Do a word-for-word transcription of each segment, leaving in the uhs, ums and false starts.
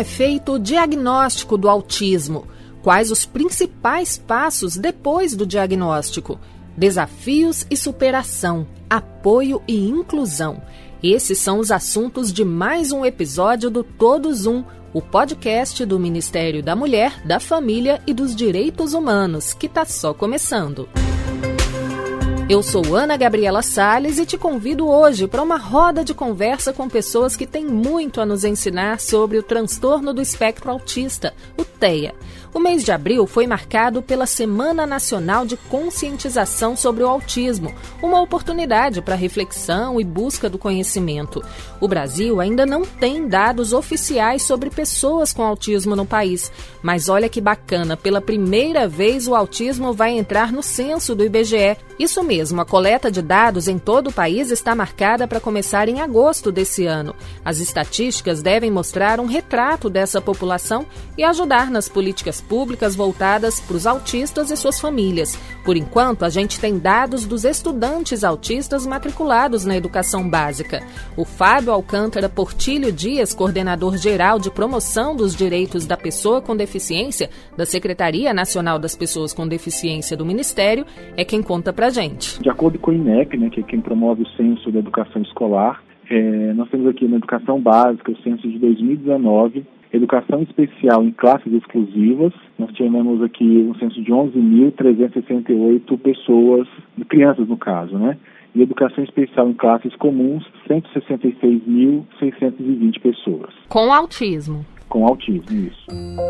é feito o diagnóstico do autismo? Quais os principais passos depois do diagnóstico? Desafios e superação, apoio e inclusão. Esses são os assuntos de mais um episódio do Todos Um, o podcast do Ministério da Mulher, da Família e dos Direitos Humanos, que está só começando. Eu sou Ana Gabriela Salles e te convido hoje para uma roda de conversa com pessoas que têm muito a nos ensinar sobre o transtorno do espectro autista, o TEA. O mês de abril foi marcado pela Semana Nacional de Conscientização sobre o Autismo, uma oportunidade para reflexão e busca do conhecimento. O Brasil ainda não tem dados oficiais sobre pessoas com autismo no país, mas olha que bacana, pela primeira vez o autismo vai entrar no censo do I B G E. Isso mesmo, a coleta de dados em todo o país está marcada para começar em agosto desse ano. As estatísticas devem mostrar um retrato dessa população e ajudar nas políticas públicas voltadas para os autistas e suas famílias. Por enquanto, a gente tem dados dos estudantes autistas matriculados na educação básica. O Fábio Alcântara Portilho Dias, coordenador geral de promoção dos direitos da pessoa com deficiência da Secretaria Nacional das Pessoas com Deficiência do Ministério, é quem conta pra gente. De acordo com o INEP, né, que é quem promove o censo da educação escolar, é, nós temos aqui na educação básica o censo de dois mil e dezenove, educação especial em classes exclusivas. Nós tivemos aqui um censo de onze mil trezentas e sessenta e oito pessoas, crianças no caso, né? E educação especial em classes comuns, cento e sessenta e seis mil seiscentas e vinte pessoas. Com autismo. Com autismo, isso.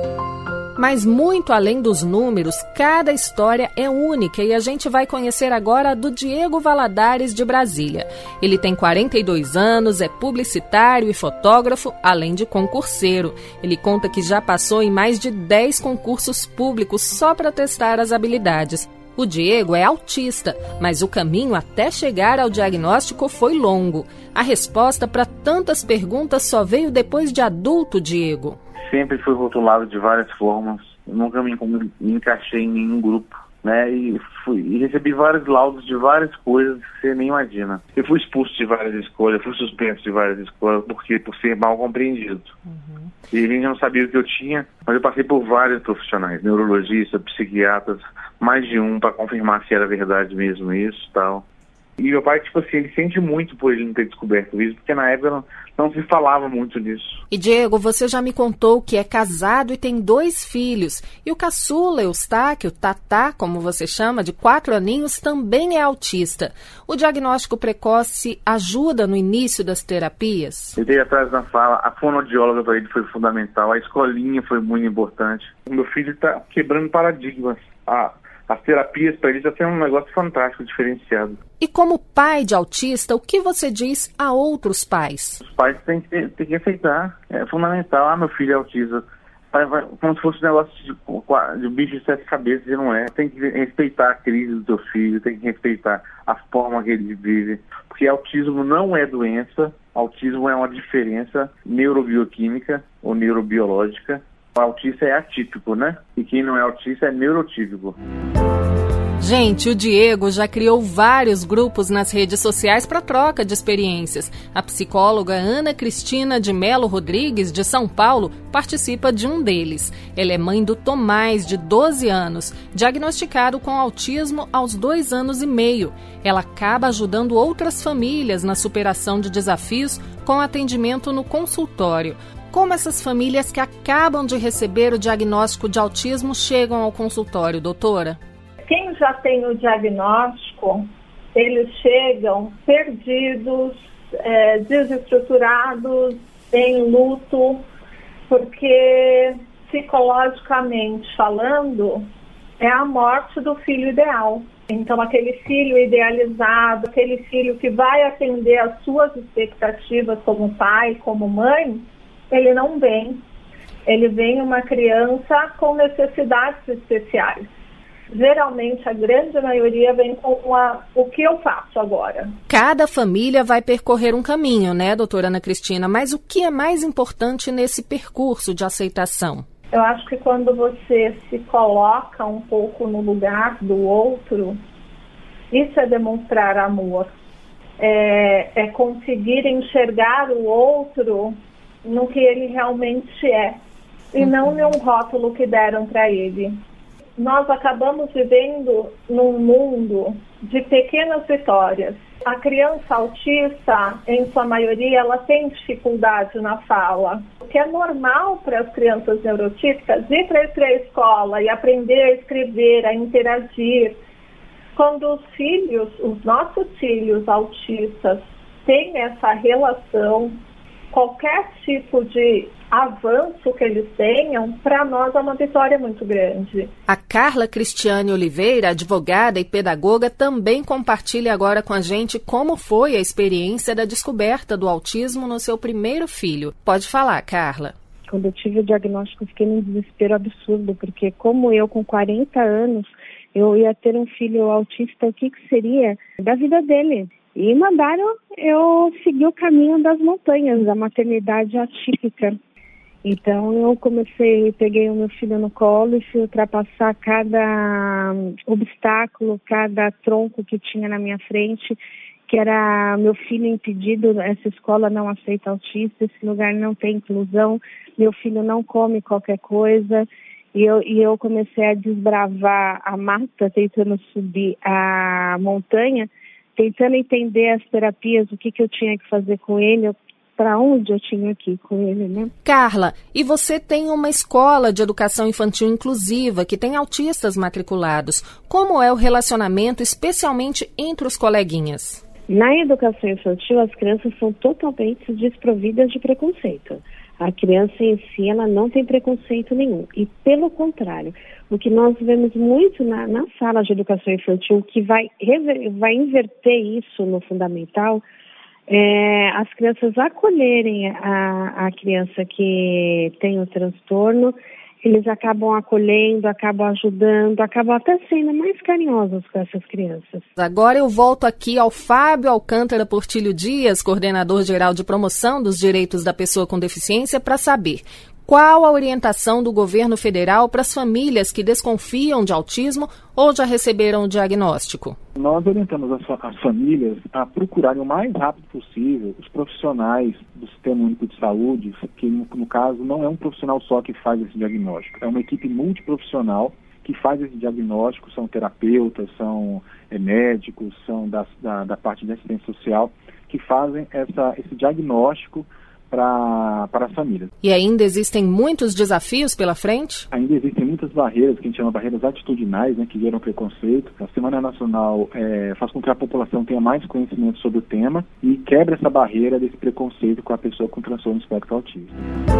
Mas muito além dos números, cada história é única e a gente vai conhecer agora a do Diego Valadares de Brasília. Ele tem quarenta e dois anos, é publicitário e fotógrafo, além de concurseiro. Ele conta que já passou em mais de dez concursos públicos só para testar as habilidades. O Diego é autista, mas o caminho até chegar ao diagnóstico foi longo. A resposta para tantas perguntas só veio depois de adulto, Diego. Sempre fui rotulado de várias formas, nunca me, me encaixei em nenhum grupo, né? E, fui, e recebi vários laudos de várias coisas que você nem imagina. Eu fui expulso de várias escolas, fui suspenso de várias escolas porque, por ser mal compreendido. Uhum. E a gente não sabia o que eu tinha, mas eu passei por vários profissionais, neurologistas, psiquiatras, mais de um para confirmar se era verdade mesmo isso e tal. E meu pai, tipo assim, ele sente muito por ele não ter descoberto isso, porque na época não, não se falava muito disso. E Diego, você já me contou que é casado e tem dois filhos. E o caçula, Eustáquio, Tatá, como você chama, de quatro aninhos, também é autista. O diagnóstico precoce ajuda no início das terapias? Eu dei atrás da fala, a fonoaudióloga para ele foi fundamental, a escolinha foi muito importante. O meu filho está quebrando paradigmas. Ah, As terapias para ele já tem um negócio fantástico, diferenciado. E como pai de autista, o que você diz a outros pais? Os pais têm que, têm que aceitar, é fundamental. Ah, meu filho é autista. Como se fosse um negócio de, de bicho de sete cabeças, e não é. Tem que respeitar a crise do teu filho, tem que respeitar a forma que ele vive. Porque autismo não é doença, autismo é uma diferença neurobioquímica ou neurobiológica. O autista é atípico, né? E quem não é autista é neurotípico. Gente, o Diego já criou vários grupos nas redes sociais para troca de experiências. A psicóloga Ana Cristina de Melo Rodrigues, de São Paulo, participa de um deles. Ela é mãe do Tomás, de doze anos, diagnosticado com autismo aos dois anos e meio. Ela acaba ajudando outras famílias na superação de desafios com atendimento no consultório. Como essas famílias que acabam de receber o diagnóstico de autismo chegam ao consultório, doutora? Quem já tem o diagnóstico, eles chegam perdidos, é, desestruturados, em luto, porque psicologicamente falando, é a morte do filho ideal. Então, aquele filho idealizado, aquele filho que vai atender às suas expectativas como pai, como mãe, ele não vem. Ele vem uma criança com necessidades especiais. Geralmente, a grande maioria vem com a, o que eu faço agora. Cada família vai percorrer um caminho, né, doutora Ana Cristina? Mas o que é mais importante nesse percurso de aceitação? Eu acho que quando você se coloca um pouco no lugar do outro, isso é demonstrar amor. É, é conseguir enxergar o outro no que ele realmente é, e não em um rótulo que deram para ele. Nós acabamos vivendo num mundo de pequenas vitórias. A criança autista, em sua maioria, ela tem dificuldade na fala. O que é normal para as crianças neurotípicas ir para a escola e aprender a escrever, a interagir. Quando os filhos, os nossos filhos autistas, têm essa relação, qualquer tipo de avanço que eles tenham, para nós é uma vitória muito grande. A Carla Cristiane Oliveira, advogada e pedagoga, também compartilha agora com a gente como foi a experiência da descoberta do autismo no seu primeiro filho. Pode falar, Carla. Quando eu tive o diagnóstico, fiquei num desespero absurdo, porque como eu, com quarenta anos, eu ia ter um filho autista, o que, que seria da vida dele? E mandaram eu seguir o caminho das montanhas, da maternidade atípica. Então eu comecei, peguei o meu filho no colo e fui ultrapassar cada obstáculo, cada tronco que tinha na minha frente, que era meu filho impedido, essa escola não aceita autista, esse lugar não tem inclusão, meu filho não come qualquer coisa. E eu, e eu comecei a desbravar a mata, tentando subir a montanha, tentando entender as terapias, o que, que eu tinha que fazer com ele, para onde eu tinha que ir com ele, né? Carla, e você tem uma escola de educação infantil inclusiva que tem autistas matriculados. Como é o relacionamento, especialmente entre os coleguinhas? Na educação infantil, as crianças são totalmente desprovidas de preconceito. A criança em si, ela não tem preconceito nenhum. E, pelo contrário, o que nós vemos muito na, na sala de educação infantil, que vai, vai inverter isso no fundamental, é as crianças acolherem a, a criança que tem o transtorno, eles acabam acolhendo, acabam ajudando, acabam até sendo mais carinhosos com essas crianças. Agora eu volto aqui ao Fábio Alcântara Portilho Dias, coordenador geral de promoção dos direitos da pessoa com deficiência, para saber qual a orientação do governo federal para as famílias que desconfiam de autismo ou já receberam o diagnóstico. Nós orientamos as, as famílias a procurarem o mais rápido possível os profissionais do Sistema Único de Saúde, que no, no caso não é um profissional só que faz esse diagnóstico, é uma equipe multiprofissional que faz esse diagnóstico, são terapeutas, são é, médicos, são da, da, da parte de assistência social, que fazem essa, esse diagnóstico para para as famílias. E ainda existem muitos desafios pela frente? Ainda existem muitas barreiras, que a gente chama barreiras atitudinais, né, que geram preconceito. A Semana Nacional é, faz com que a população tenha mais conhecimento sobre o tema e quebra essa barreira desse preconceito com a pessoa com transtorno do espectro autista.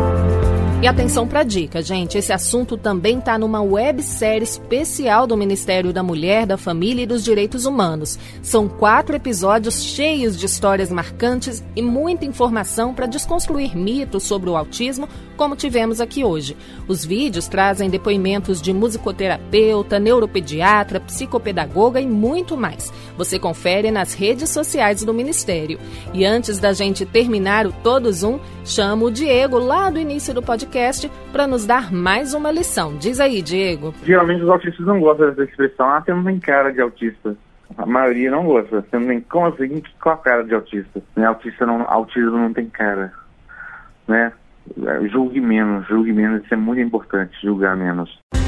E atenção para a dica, gente, esse assunto também está numa websérie especial do Ministério da Mulher, da Família e dos Direitos Humanos. São quatro episódios cheios de histórias marcantes e muita informação para desconstruir mitos sobre o autismo, como tivemos aqui hoje. Os vídeos trazem depoimentos de musicoterapeuta, neuropediatra, psicopedagoga e muito mais. Você confere nas redes sociais do Ministério. E antes da gente terminar o Todos Um, chamo o Diego lá do início do podcast para nos dar mais uma lição. Diz aí, Diego. Geralmente os autistas não gostam dessa expressão. Ah, você não tem cara de autista. A maioria não gosta. Você não tem como assim, qual a cara de autista? Né? Autista não, autismo não tem cara. Né? Julgue menos, julgue menos. Isso é muito importante, julgar menos.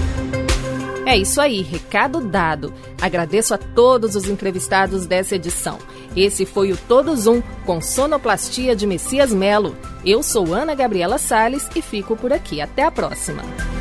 É isso aí, recado dado. Agradeço a todos os entrevistados dessa edição. Esse foi o Todos Um, com sonoplastia de Messias Melo. Eu sou Ana Gabriela Salles e fico por aqui. Até a próxima.